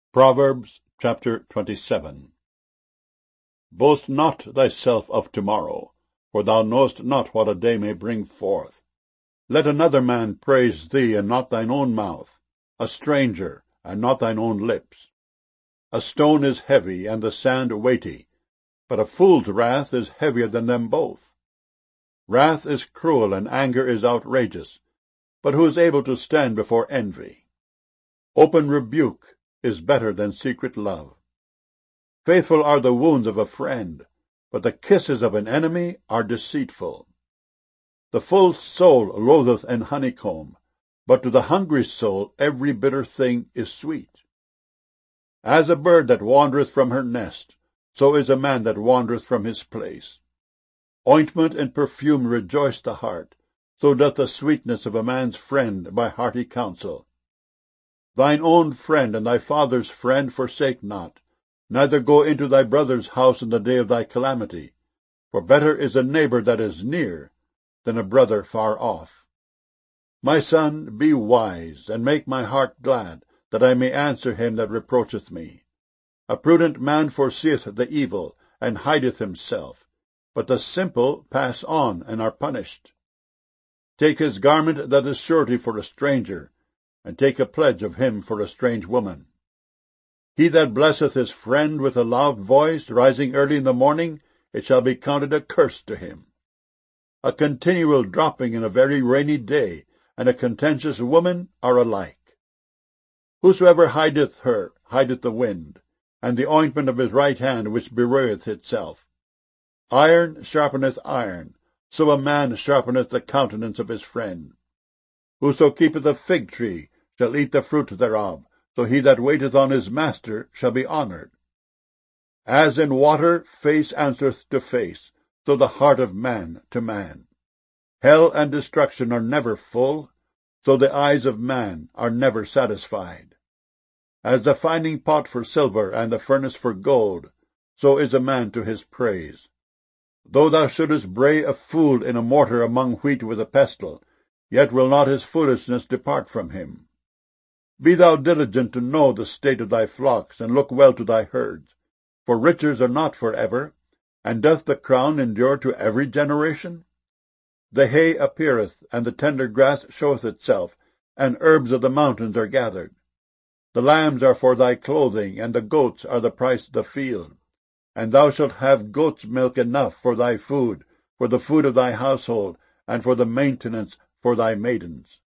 Proverbs chapter 27. Boast not thyself of tomorrow, for thou knowest not what a day may bring forth. Let another man praise thee, and not thine own mouth, a stranger, and not thine own lips. A stone is heavy, and the sand weighty, but a fool's wrath is heavier than them both. Wrath is cruel, and anger is outrageous, but who is able to stand before envy? Open rebuke is better than secret love. Faithful are the wounds of a friend, but the kisses of an enemy are deceitful. The full soul loatheth an honeycomb, but to the hungry soul every bitter thing is sweet. As a bird that wandereth from her nest, so is a man that wandereth from his place. Ointment and perfume rejoice the heart, so doth the sweetness of a man's friend by hearty counsel. Thine own friend and thy father's friend forsake not, neither go into thy brother's house in the day of thy calamity, for better is a neighbor that is near than a brother far off. My son, be wise, and make my heart glad, that I may answer him that reproacheth me. A prudent man foreseeth the evil, and hideth himself, but the simple pass on and are punished. Take his garment that is surety for a stranger, and take a pledge of him for a strange woman. He that blesseth his friend with a loud voice, rising early in the morning, it shall be counted a curse to him. A continual dropping in a very rainy day, and a contentious woman are alike. Whosoever hideth her hideth the wind, and the ointment of his right hand which bewrayeth itself. Iron sharpeneth iron, so a man sharpeneth the countenance of his friend. Whoso keepeth a fig tree shall eat the fruit thereof, so he that waiteth on his master shall be honoured. As in water face answereth to face, so the heart of man to man. Hell and destruction are never full, so the eyes of man are never satisfied. As the finding pot for silver and the furnace for gold, so is a man to his praise. Though thou shouldest bray a fool in a mortar among wheat with a pestle, yet will not his foolishness depart from him. Be thou diligent to know the state of thy flocks, and look well to thy herds. For riches are not for ever, and doth the crown endure to every generation? The hay appeareth, and the tender grass showeth itself, and herbs of the mountains are gathered. The lambs are for thy clothing, and the goats are the price of the field. And thou shalt have goat's milk enough for thy food, for the food of thy household, and for the maintenance for thy maidens.